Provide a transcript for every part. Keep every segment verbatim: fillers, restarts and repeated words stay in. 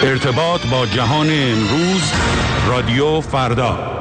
ارتباط با جهان امروز، رادیو فردا.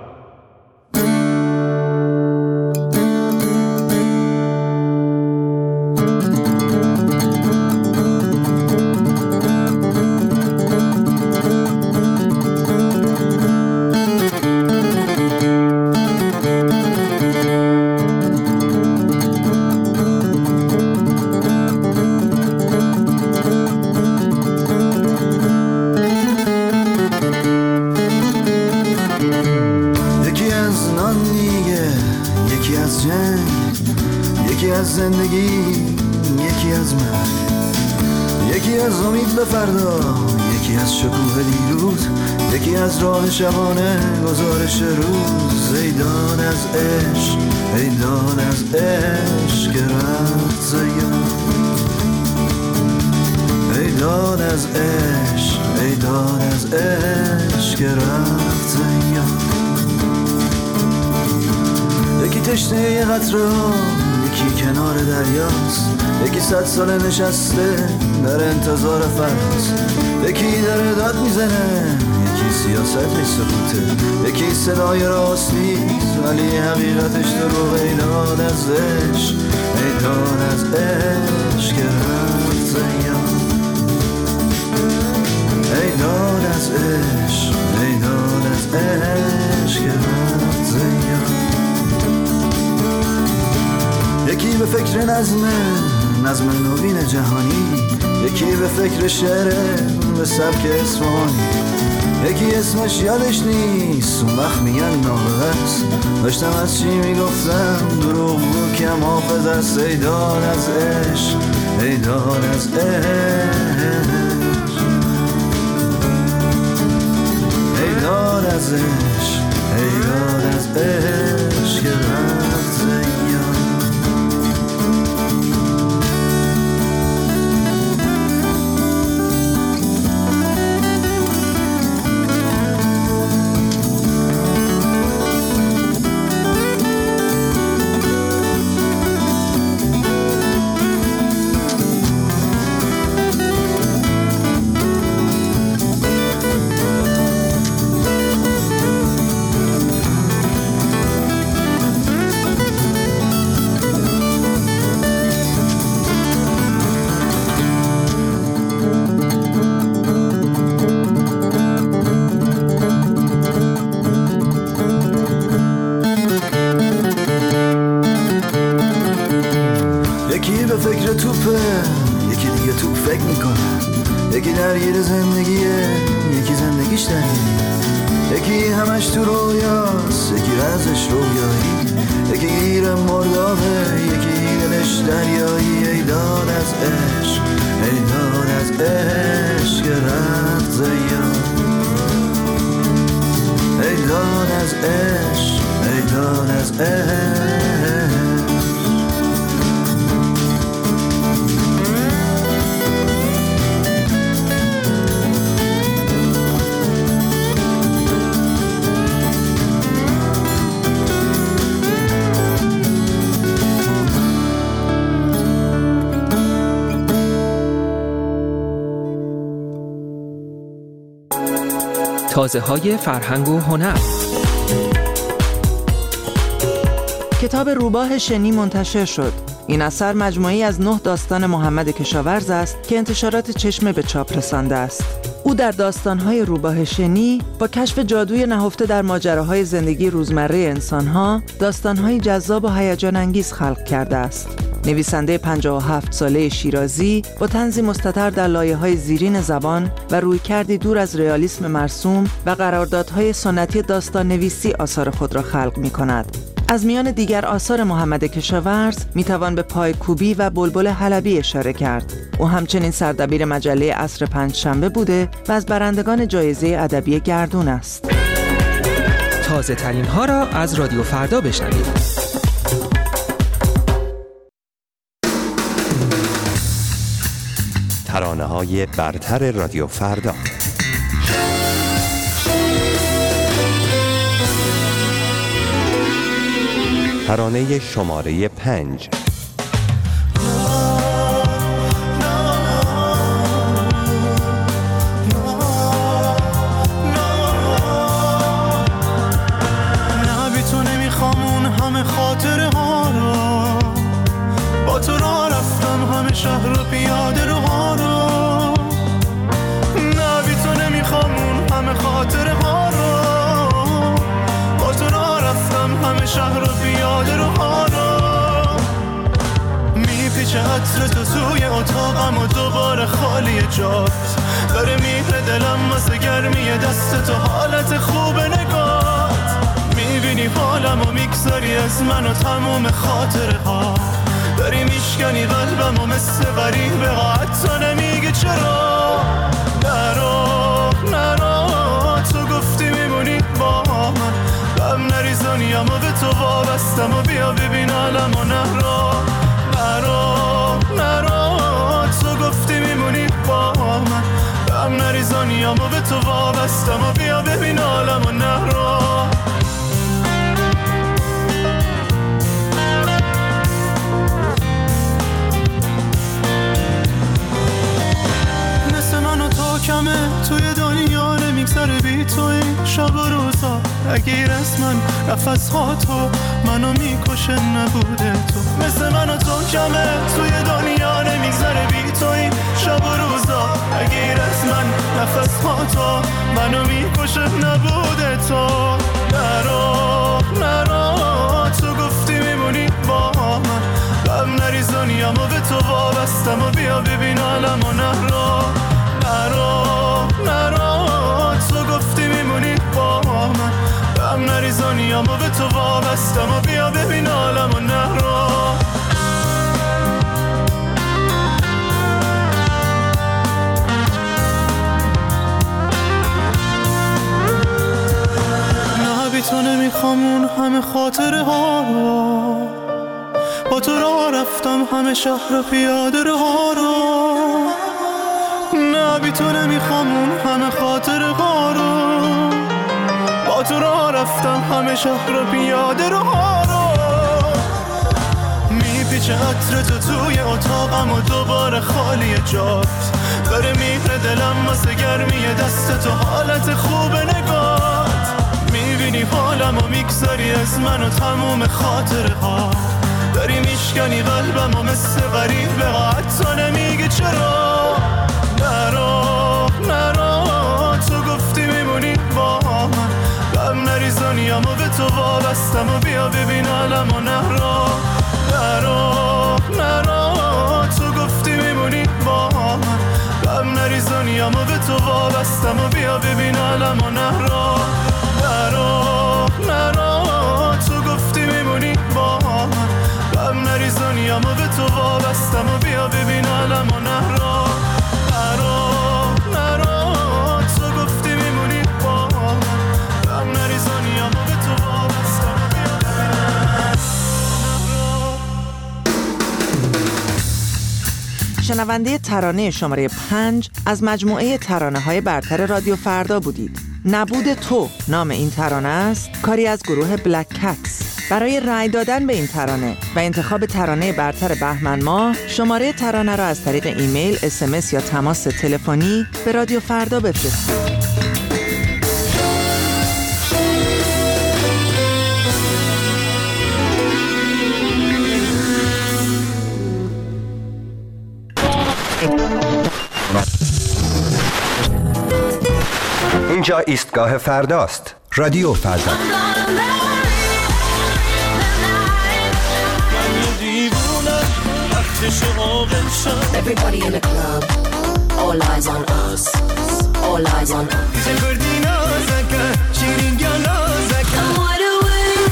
شبانه گزارش روز، ای داد از عشق، ای داد از عشق که رفت زیاد، ای داد از عشق، ای داد از عشق که رفت زیاد. یکی تشنه یه قطره ها، یکی کنار دریاست، یکی صد سال نشسته در انتظار فراز، یکی داره داد میزنه، سیاست سکوته، یکی صدای راست نیست ولی حقیقتش دروغ. ای داد از عشق، ای داد از عشق که رفت زیاد، ای داد از عشق، ای داد از عشق که رفت زیاد. یکی به فکر نظمه، نظم نوین جهانی، یکی به فکر شعره به سبک اصفهانی، یکی اسمش یادش نیست اون وقت میگن نابغه‌ست، داشتم از چی میگفتم دروغ بود کم حافظ است. ای داد از عشق، ای داد از عشق، ای داد از عشق، ای داد از عشق که رفت زیاد. یکی درگیر زندگیه، یکی زندگیش درگیره، یکی همش تو رویاست، یکی رازش رویایی، یکی گیر مردابه، یکی دلش دریایی. ای داد از عشق، ای داد از عشق که رفت زیاد، ای داد از عشق، ای داد از عشق. تازه‌های فرهنگ و هنر. کتاب روباه شنی منتشر شد. این اثر مجموعه‌ای از نه داستان محمد کشاورز است که انتشارات چشمه به چاپ رسانده است. او در داستان‌های روباه شنی با کشف جادوی نهفته در ماجراهای زندگی روزمره انسان‌ها، داستان‌های جذاب و هیجان انگیز خلق کرده است. نویسنده پنجاه و هفت ساله شیرازی با طنزی مستتر در لایه‌های زیرین زبان و رویکردی دور از رئالیسم مرسوم و قراردادهای سنتی داستان نویسی آثار خود را خلق می‌کند. از میان دیگر آثار محمد کشاورز میتوان به پایکوبی و بلبل حلبی اشاره کرد. او همچنین سردبیر مجله عصر پنجشنبه بوده و از برندگان جایزه ادبی گردون است. تازه ترین ها را از رادیو فردا بشنوید. ترانه‌های برتر رادیو فردا. ترانه شماره پنج. خالی جات داره میره دلم واسه گرمی دست تو حالت خوب نگات میبینی حالم و میگذاری از من و تموم خاطره ها داری میشکنی قلبم و مثل غریبه ها حتی نمیگی چرا نرو نرو تو گفتی میمونی با من غم نریزانیم و به تو وابستم و بیا ببین عالم و نرو نرو نرو تو گفتی میمونی با من غم نریزانیم و به تو وابستم و بیا ببین عالم و نرو کمه توی دنیا نمیگذره بی توی شب و روزا اگه از من نفس ها تو منو میکشه نبوده تو مثل من و تو کمه توی دنیا نمیگذره بی توی شب و روزا اگه از من نفس ها تو منو میکشه نبوده تو نرو نرو تو گفتی میمونی با من غم نریزانیم و به تو وابستم و بیا ببین عالم و نرو نرو نرو تو گفتی میمونی با من غم نریزانیم و به تو وابستم و بیا ببین عالم و نرو نه بی تو نمیخوام اون همه خاطره ها رو با تو راه رفتم همه شهر و پیاده رو ها رو نه بی تو نمیخوام اون همه خاطره ها رو با تو راه رفتم همه شهر و پیاده رو ها رو میپیچه عطر تو توی اتاقم و دوباره خالی جات داره میره دلم واسه گرمی دست تو حالت خوب نگات میبینی حالم و میگذاری از من و تموم خاطره ها داری میشکنی قلبم و مثل غریبه ها حتی نمیگی چرا نرو نرو تو گفتی میمونی با من غم نریزانیم و به تو وابستم و بیا ببین عالم و نرو نرو نرو تو گفتی میمونی با من غم نریزانیم و به تو وابستم و بیا ببین عالم و نرو نرو نرو تو گفتی میمونی با من غم نریزانیم و به تو وابستم و بیا ببین عالم و نرو نرو نرو تو گفتی میمونی با من غم نریزانیم و به تو وابستم و بیا ببین شنونده ترانه شماره پنج از مجموعه ترانه های برتر رادیو فردا بودید. نبود تو نام این ترانه است، کاری از گروه بلک کتس. برای رأی دادن به این ترانه و انتخاب ترانه برتر بهمن ماه شماره ترانه را از طریق ایمیل، اس ام اس یا تماس تلفنی به رادیو فردا بفرستید. اینجا ایستگاه فرداست. رادیو فردا. Everybody in the club, all eyes on us, all eyes on us. Come wide awake.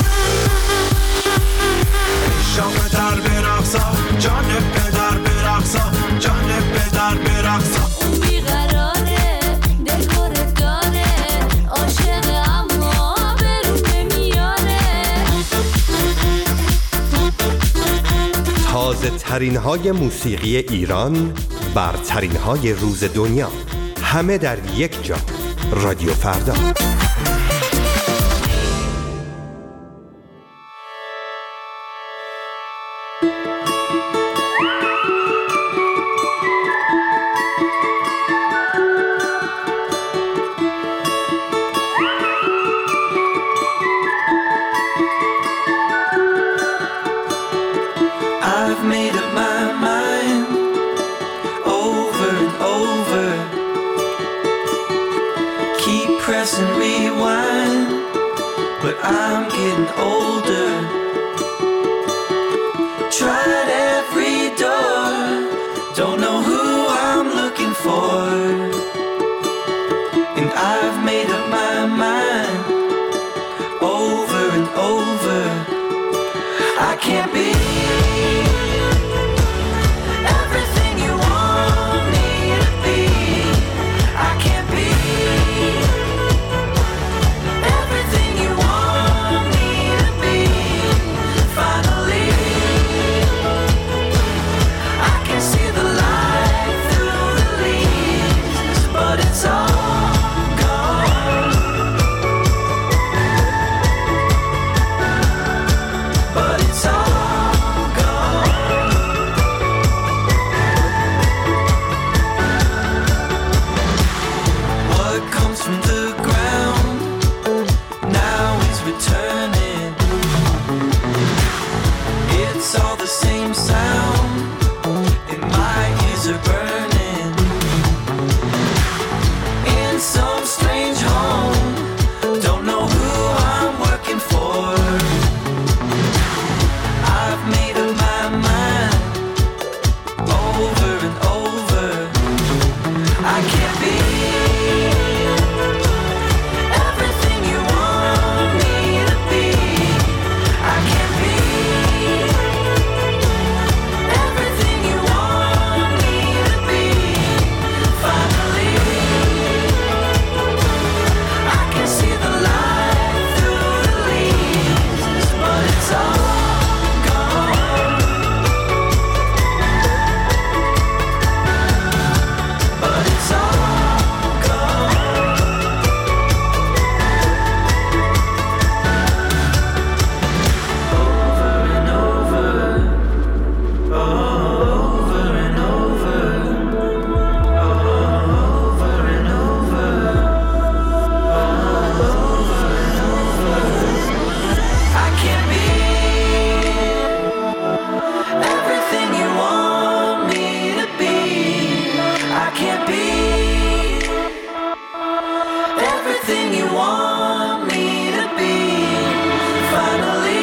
شام در برقصا جانب پدر برقصا جانب پدر برقصا اون بیقراره دلخور داره عاشق اما برون نمیاره. تازه ترین های موسیقی ایران، برترین های روز دنیا، همه در یک جا. رادیو فردا. I've made up my mind over and over. Keep pressing rewind, but I'm getting older. Tried every door, don't know who I'm looking can't be everything you want me to be. I can't be everything you want me to be. Finally, I can see the light through the leaves, but it's all gone. But it's all gone. What comes from the ground now is returning. It's all the same sound, and my ears are burning. In some strange home, don't know who I'm working for. I've made up my mind over and over. I can't be everything you want me to be. I can't be everything you want me to be. Finally, I can see the light through the leaves, but it's all gone. But it's all gone. Over and over, over and over, over and over, over and over. I can't be everything you want me to be. I can't be everything you want me to be. Finally,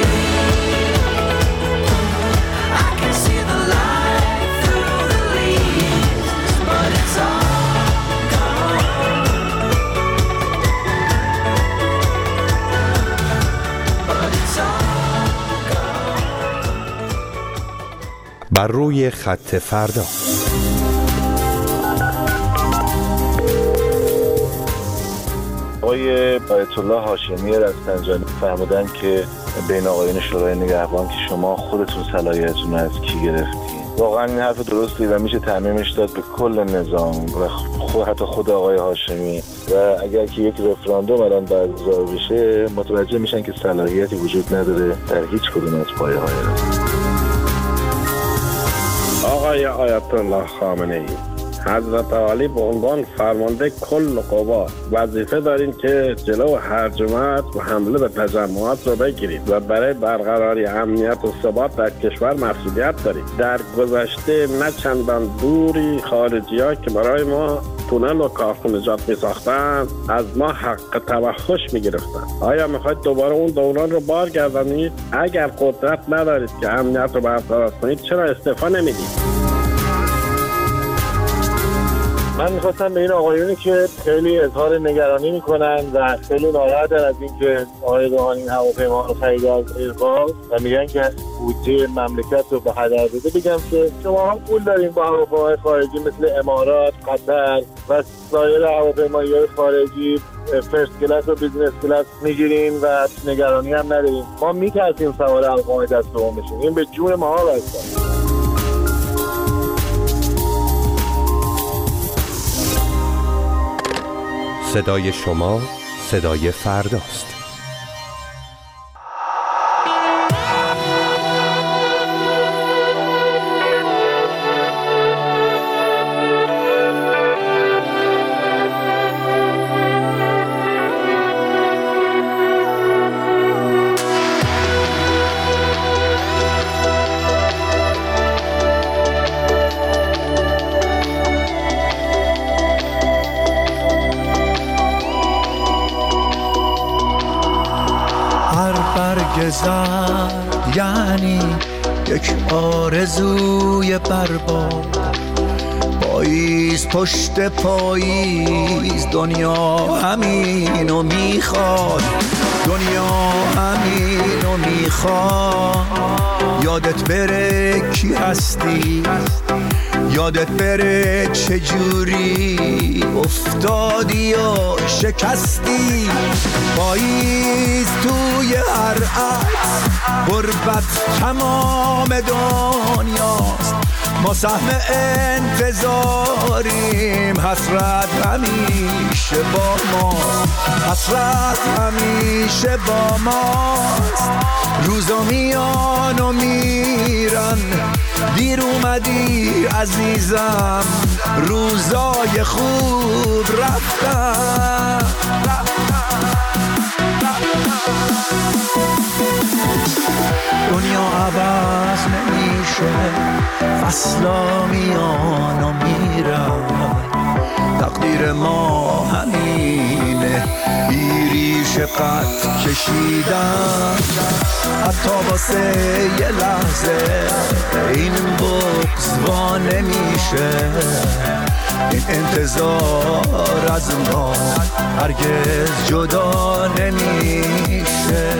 I can see the light through the leaves, but it's all gone. But it's all gone. بر روی خط فردا. آقای آیت الله هاشمی رفسنجانی فرمودن که بین آقایان شورای نگهبان که شما خودتون صلاحیتتون از کی گرفتین. واقعا این حرف درستی و میشه تعمیمش داد به کل نظام و خود حتی خود آقای هاشمی. و اگر که یک رفراندوم الان برگزار بشه متوجه میشن که صلاحیتی وجود نداره در هیچ کدوم از پایه‌های آقای آیت الله خامنه‌ای، حضرت عالی به عنوان فرمانده کل قوا وظیفه دارین که جلو هرجمت و حمله به تجمعات رو بگیرید و برای برقراری امنیت و ثبات در کشور مسئولیت دارید. در گذشته نه چندان دوری خارجی‌ها که برای ما تونل و کارخانجات می ساختن از ما حق توحش می گرفتن. آیا میخواید دوباره اون دوران رو بارگردانید؟ اگر قدرت ندارید که امنیت رو برقرار کنید چرا استعفا نمیدید؟ من میخواستم به این آقایونی که خیلی اظهار نگرانی میکنن و خیلی ناراحتن از این که آقای روحانی این هواپیما رو خرید از ایرباز و میگن که بودجه مملکت رو به هدر داده، بگم که شما هم پول دارین با هواپیماهای خارجی مثل امارات، قطر و سایر هواپیماهای خارجی فرست کلاس و بیزنس کلاس میگیرین و نگرانی هم ندارین. ما میترسیم سوار هواپیمای دست دوم بشیم. این به جون ما بسته. صدای شما صدای فرداست. زرد یعنی یک آرزوی برباد، پاییز پشت پاییز دنیا همینو میخواد. دنیا همینو میخواد یادت بره کی هستی، یادت بره چجوری افتادی و شکستی. پاییز توی هر عکس غربت تمام دنیاست، ما سهم انتظاریم، حسرت همیشه با ماست، حسرت همیشه با ماست. روزا میان و میرن، دیر اومدی عزیزم، روزای خوب رفتن. دنیا عوض نمیشه، فصلا میان و میرن، تقدیر ما همینه، بیریش قد کشیدن. حتی واسه یه لحظه این بغض وا نمیشه، این انتظار از ما هرگز جدا نمیشه.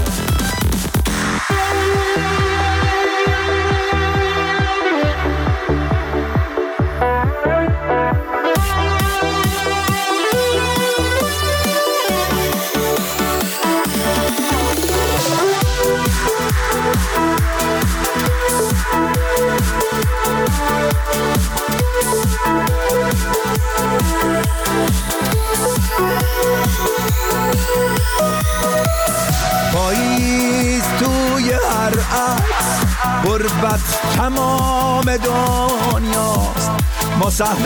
پاییز توی هر عکس غربت تمام دنیاست، ما سهم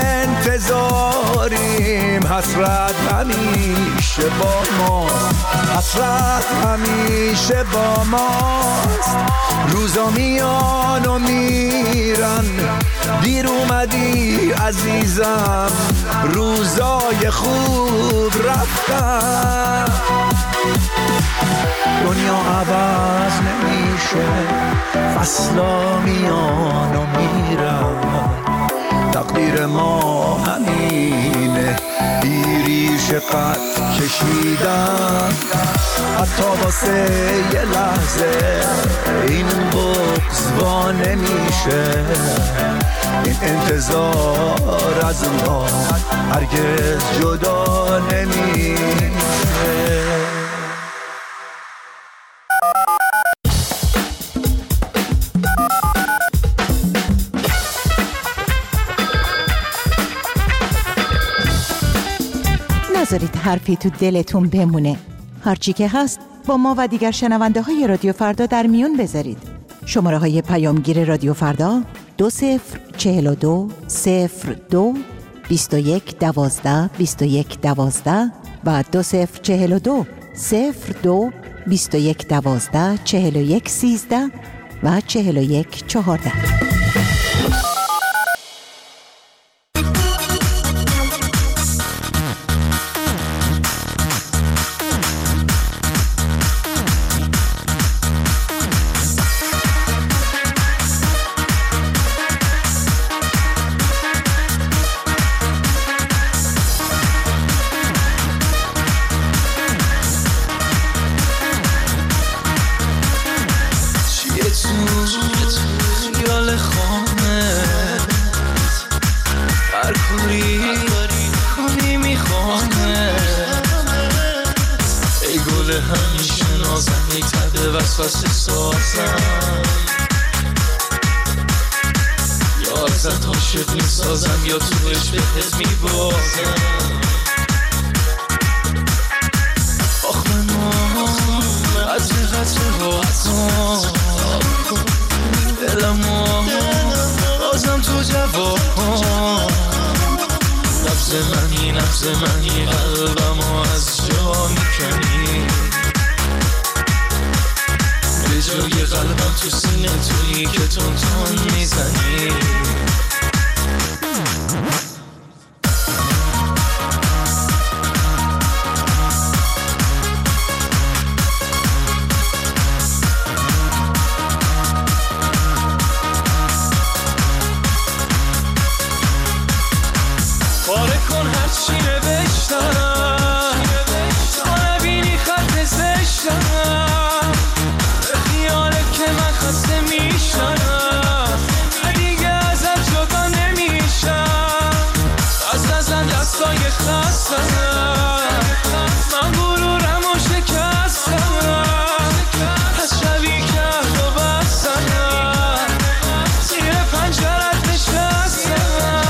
انتظاریم، حسرت همیشه با ماست، حسرت همیشه با ماست. روزا میان و میرن، دیر اومدی عزیزم، روزای خوب رفتن. دنیا عوض نمیشه، فصلا میان و میرن، تقدیر ما همینه، بیریش قد کشیدن. حتی واسه یه لحظه این بغض وا نمیشه، این انتظار از ما هرگز جدا نمیشه. نذارید حرفی تو دلتون بمونه. هرچی که هست با ما و دیگر شنونده های رادیو فردا در میون بذارید. شماره های پیامگیر رادیو فردا دو صفر چهل و دو صفر دو بیست و یک دوازده بیست و یک دوازده و دو صفر چهل و دو صفر دو بیست و یک دوازده چهل و یک سیزده و چهل و یک چهارده. روزای خستم، من غرورم و شکستم، پس شبی کرد و بستم، زیر پنجرت نشستم.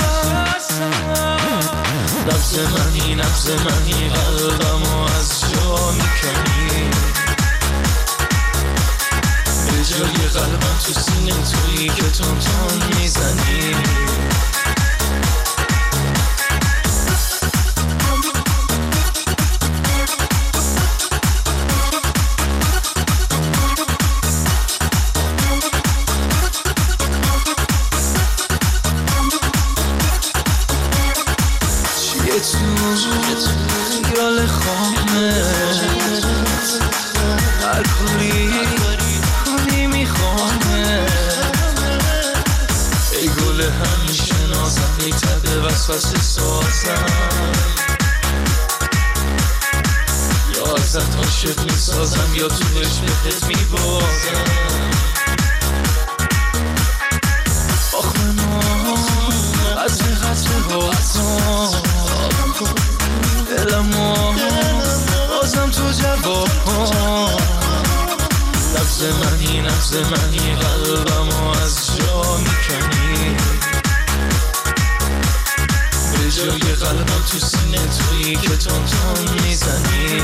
نبض منی نبض منی قلبم و از جا میکنی، به جای قلبم تو سینه تویی که تون تون میزنی. یال خامه هر کاری کنی میخوامه، ای گل همیشه نازم، ای تب وسوسه سازم، یا ازت عاشق میسازم یا تو عشقت میبازم. آخ من از قطره هاتم دلمو بازم تو جواب کن. نبض منی نبض منی قلبمو از جا میکنی، به جای قلبم تو سینه تویی که تون تون میزنی.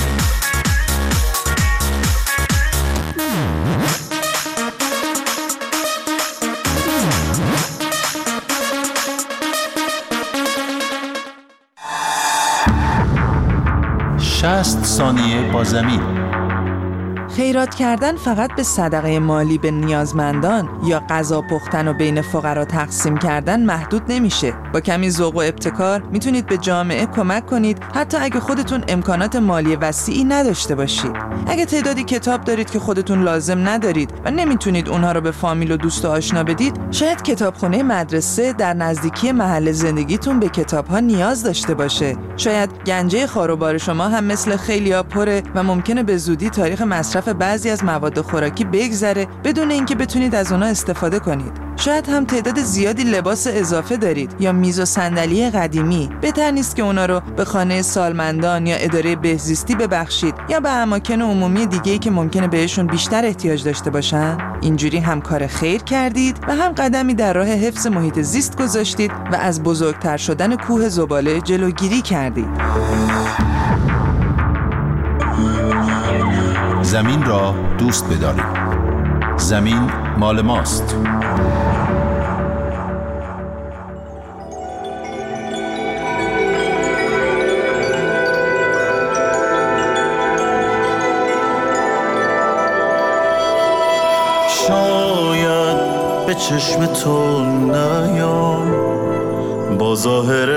شصت ثانیه با زمین. خیرات کردن فقط به صدقه مالی به نیازمندان یا غذا پختن و بین فقرا تقسیم کردن محدود نمیشه. با کمی ذوق و ابتکار میتونید به جامعه کمک کنید، حتی اگه خودتون امکانات مالی وسیعی نداشته باشید. اگه تعدادی کتاب دارید که خودتون لازم ندارید و نمیتونید اونها رو به فامیل و دوست و آشنا بدید، شاید کتابخونه مدرسه در نزدیکی محل زندگیتون به کتاب‌ها نیاز داشته باشه. شاید گنجه خاروبار شما هم مثل خیلی‌ها پره و ممکنه به زودی تاریخ مصرف بعضی از مواد خوراکی بگذره بدون اینکه بتونید از اونها استفاده کنید. شاید هم تعداد زیادی لباس اضافه دارید یا میز و صندلی قدیمی. بهتر نیست که اونا رو به خانه سالمندان یا اداره بهزیستی ببخشید یا به اماکن عمومی دیگه‌ای که ممکنه بهشون بیشتر احتیاج داشته باشن؟ اینجوری هم کار خیر کردید و هم قدمی در راه حفظ محیط زیست گذاشتید و از بزرگتر شدن کوه زباله جلوگیری کردید. زمین را دوست بدارید. زمین مال ماست. شاید به چشم تو نیام با ظاهر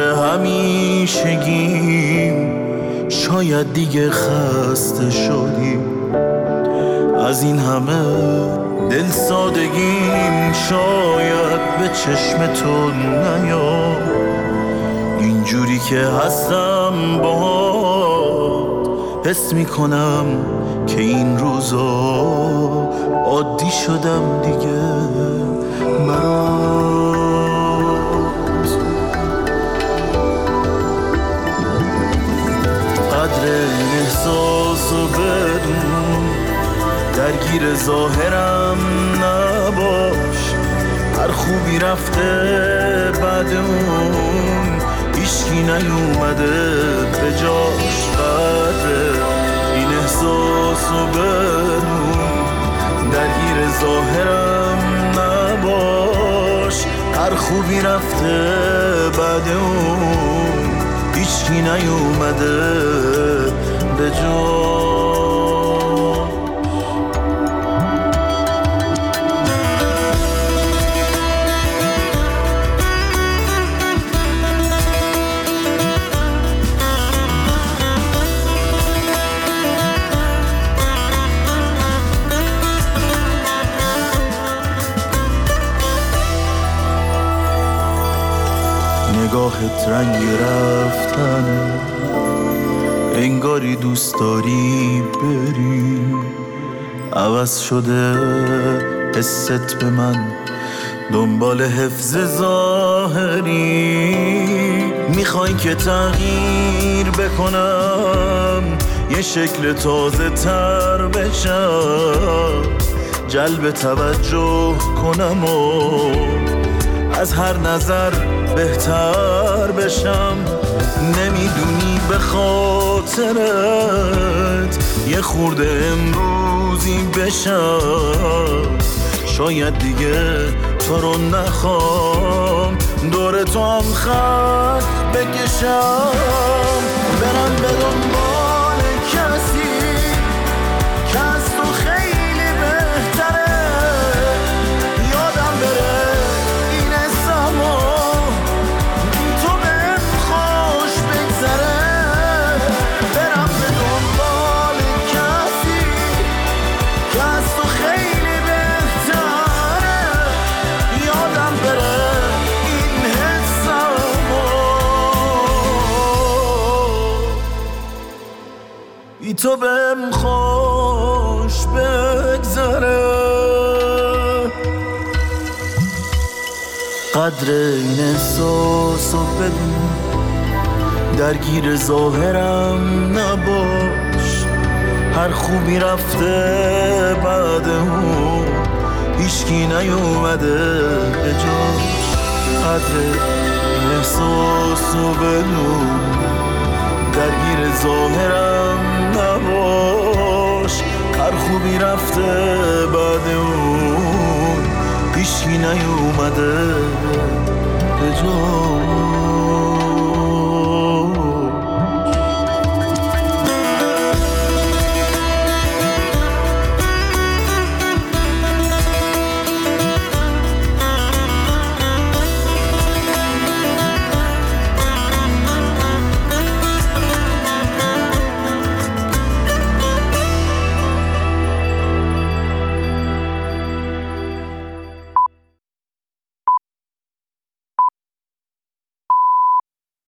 همیشگیم، شاید دیگه خسته شدیم از این همه دل سادگیم. شاید به چشم تو نیام اینجوری که هستم باهات، حس میکنم که این روزا عادی شدم دیگه برات. قدر این احساسو بدون، درگیر ظاهرم نباش، هر خوبی رفته بعد اون هیچکی نیومده به جاش. قدر این احساسو بدون، درگیر ظاهرم نباش، هر خوبی رفته بعد اون هیچکی نیومده به جاش. نگاهت رنگ رفتن، انگاری دوست داری بری، عوض شده حست به من، دنبال حفظ ظاهری. میخوای که تغییر بکنم، یه شکل تازه تر بشم، جلب توجه کنم و از هر نظر بهتر بشم. نمیدونی به خاطرت یه خورده امروزی بشم، شاید دیگه تو رو نخوام، دور تو هم خط بکشم، برم به دنبال کسی که از تو خیلی بهتره، یادم بره این زمان بی تو بهم خوش بگذره، برم به دنبال کسی که از تو خیلی بهتره، یادم بره این حسمو بی تو بهم خوش بگذره. قدر این احساس رو بدون، درگیر ظاهرم نباش، هر خوبی رفته بعد اون هیچکی نیومده به جاش. قدر این احساس رو بدون، درگیر ظاهرم نباش، هر خوبی رفته بعد اون هیچکی نیومده به جاش.